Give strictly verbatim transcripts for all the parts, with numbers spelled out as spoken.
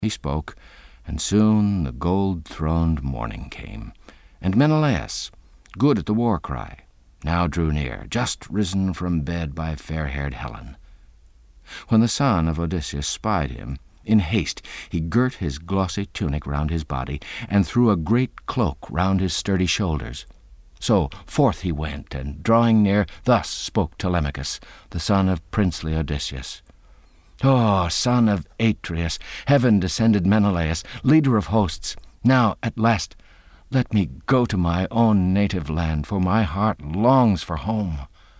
He spoke, and soon the gold-throned morning came, and Menelaus, good at the war-cry, now drew near, just risen from bed by fair-haired Helen. When the son of Odysseus spied him, in haste he girt his glossy tunic round his body, and threw a great cloak round his sturdy shoulders. So forth he went, and drawing near, thus spoke Telemachus, the son of princely Odysseus. "O son of Atreus, heaven-descended Menelaus, leader of hosts, now at last let me go to my own native land, for my heart longs for home."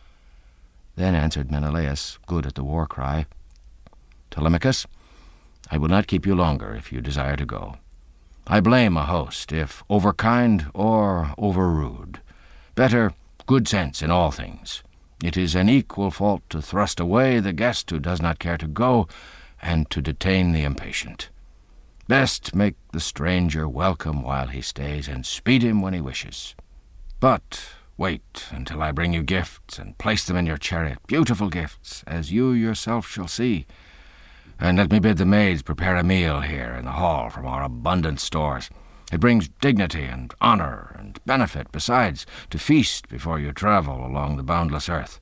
Then answered Menelaus, good at the war-cry, "Telemachus, I will not keep you longer if you desire to go. I blame a host if overkind or overrude. Better good sense in all things. It is an equal fault to thrust away the guest who does not care to go, and to detain the impatient. Best make the stranger welcome while he stays, and speed him when he wishes. But wait until I bring you gifts, and place them in your chariot, beautiful gifts, as you yourself shall see. And let me bid the maids prepare a meal here in the hall from our abundant stores. It brings dignity and honor and benefit, besides, to feast before you travel along the boundless earth.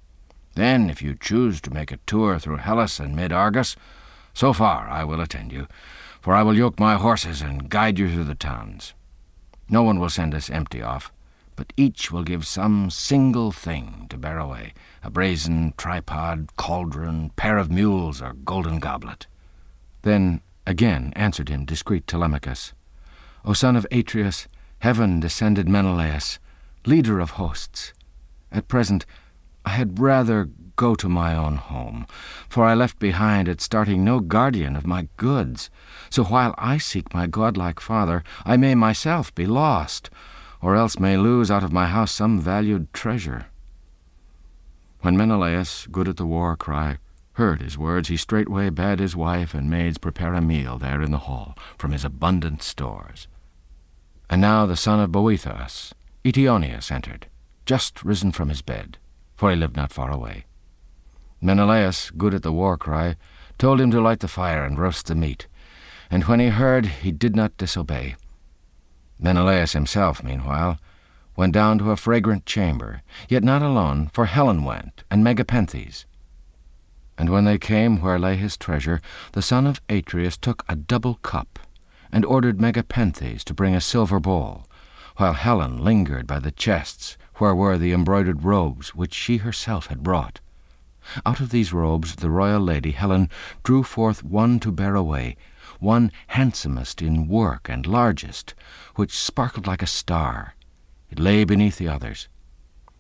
Then, if you choose to make a tour through Hellas and mid-Argos, so far I will attend you, for I will yoke my horses and guide you through the towns. No one will send us empty off, but each will give some single thing to bear away, a brazen tripod, cauldron, pair of mules, or golden goblet." Then again answered him discreet Telemachus, "O son of Atreus, heaven-descended Menelaus, leader of hosts, at present I had rather go to my own home, for I left behind at starting no guardian of my goods. So while I seek my godlike father, I may myself be lost, or else may lose out of my house some valued treasure." When Menelaus, good at the war-cry, heard his words, he straightway bade his wife and maids prepare a meal there in the hall from his abundant stores. And now the son of Boethous, Eteoneus, entered, just risen from his bed, for he lived not far away. Menelaus, good at the war-cry, told him to light the fire and roast the meat, and when he heard, he did not disobey. Menelaus himself, meanwhile, went down to a fragrant chamber, yet not alone, for Helen went, and Megapenthes. And when they came where lay his treasure, the son of Atreus took a double cup, and ordered Megapenthes to bring a silver bowl, while Helen lingered by the chests where were the embroidered robes which she herself had brought. Out of these robes the royal lady Helen drew forth one to bear away, one handsomest in work and largest, which sparkled like a star. It lay beneath the others.